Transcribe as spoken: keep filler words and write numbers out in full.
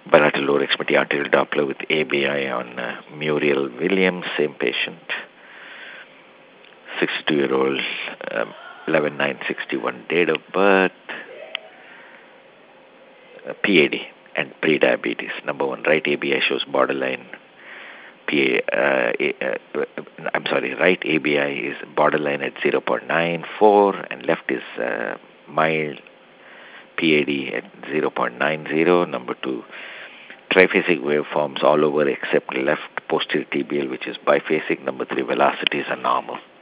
bilateral lower extremity arterial Doppler with A B I on uh, Muriel Williams, same patient, sixty-two-year-old, um, eleven nine sixty-one date of birth, uh, P A D and pre-diabetes. Number one, right A B I shows borderline. P A, uh, A- uh, I'm sorry, right A B I is borderline at zero point nine four and left is uh, mild P A D at zero point nine zero. Number two, triphasic waveforms all over except left posterior tibial, which is biphasic. Number three, velocities are normal.